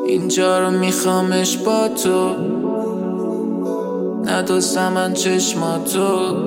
اینجا رو میخوامش با تو، ندوستم من چشماتو،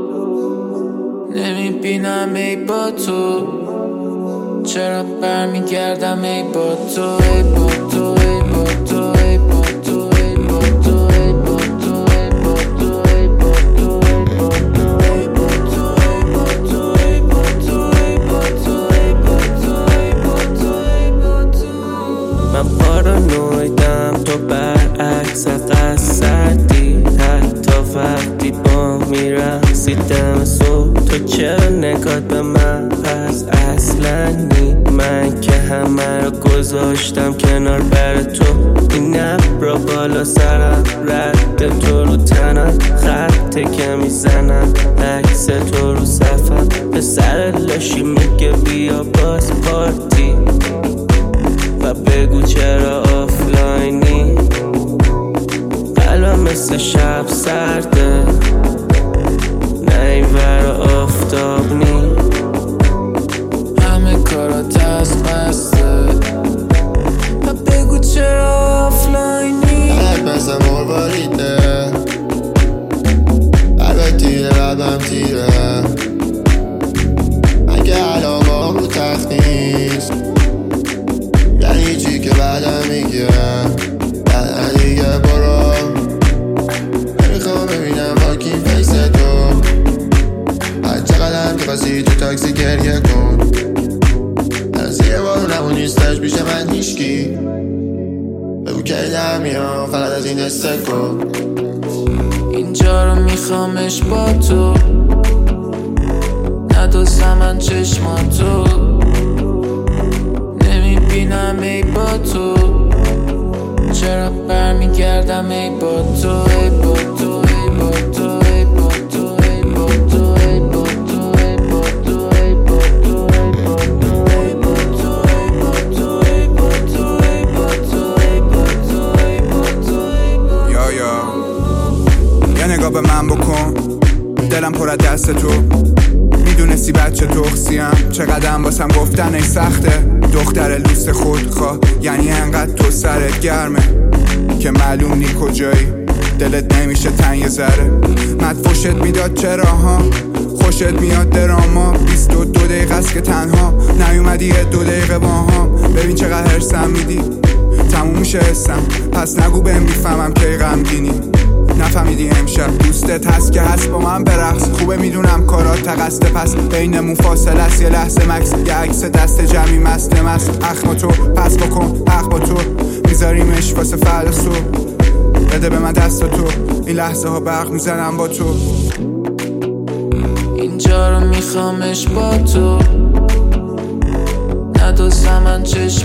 نمیبینم ای با تو، چرا برمیگردم ای با تو، ای با تو، ای با تو، ای با تو، ای با تو، ای با تو، ای با تو، ای با تو، ای با تو، ای با تو، ای با تو، ای با تو، ای با تو، ای با تو. من پارانویدم تو برعکس قصدی، حتی وقتی با میرقصیدم صبح. تو چرا نگات به من پس اصلا نی؟ من که همه رو گذاشتم کنار بر تو. این ابرا بالا سرم، رد تو رو تنم، خطه که میزنم عکس تو رو صفم. به سر لاشی میگه بیا باز پارتی و بگو چرا آفلاینی. قلبم مثل شب سرده، نه این ور آفتاب نی. همه کارات از بسته و بگو چرا آفلاینی. قلب مثل مرباریده، قلب تیره قلبم تیره. اگه علاقام رو تخت نیست یعنی چی که بعدم میگه؟ بعد دیگه برو، نمیخوام ببینم واکین فیس تو. هر چقدر هم که خواستی تو تاکسی گریه کن، از یه بارونم و نیستش پیش من هیشکی. بگو که در میام فقط از این استکو. اینجا رو میخوامش با تو، ندوستم من چشماتو، نمیبینم ای با تو، چرا برمیگردم ای با تو، ای با تو، ای با تو، ای با تو، ای با تو، ای با تو، ای با تو، ای با تو، ای با تو، ای با تو، ای با تو، ای با تو، ای با تو، ای با تو، ای با تو. یا نگاه به من بکن، دلم پر از دست تو. میدونستی بچه تخصیم چقدر واسم گفتن ای سخته. دختر لوست خودخواه یعنی انقدر تو سرت گرمه که معلوم نی کجایی. دلت نمیشه تنگ یه ذره، مدفوشت میداد چرا ها؟ خوشت میاد دراما، 22 دقیقه است که تنها نیومدی یه 2 دقیقه با هم. ببین چقدر هرسم میدی، تموم میشه حسم. پس نگو بهم میفهمم کی غمگینی. نفهمیدی امشب دوستت هست که هست با من برقص. خوبه میدونم کارات تقصده، پس بینمون فاصله است یه لحظه مکس. یه عکس دست جمعی مست اخم تو پس بکن حق با تو. میذاریمش واسه فردا صبح، بده به من دست تو. این لحظه ها برق میزنم با تو. اینجا رو میخوامش با تو، ندوستم من چشم